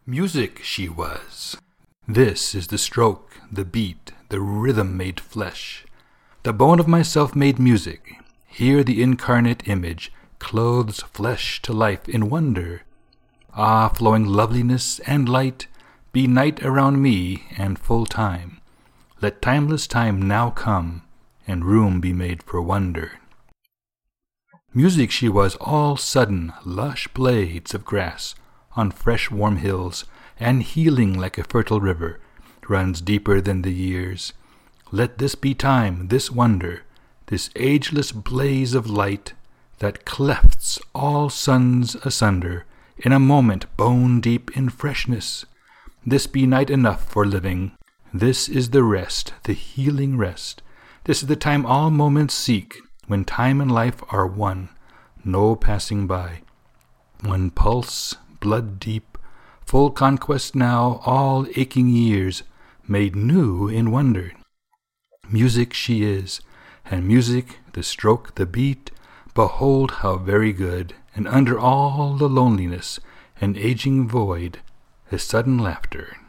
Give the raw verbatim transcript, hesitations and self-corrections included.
Music she was. This is the stroke, the beat, the rhythm made flesh. The bone of myself made music. Here the incarnate image clothes flesh to life in wonder. Ah, flowing loveliness and light, be night around me and full time. Let timeless time now come, and room be made for wonder. Music she was all sudden, lush blades of grass on fresh warm hills, and healing like a fertile river, runs deeper than the years. Let this be time, this wonder, this ageless blaze of light, that clefts all suns asunder, in a moment bone deep in freshness. This be night enough for living. This is the rest, the healing rest. This is the time all moments seek, when time and life are one, no passing by. One pulse, blood deep, full conquest now, all aching years, made new in wonder. Music she is, and music, the stroke, the beat, behold how very good, and under all the loneliness, an aging void, a sudden laughter.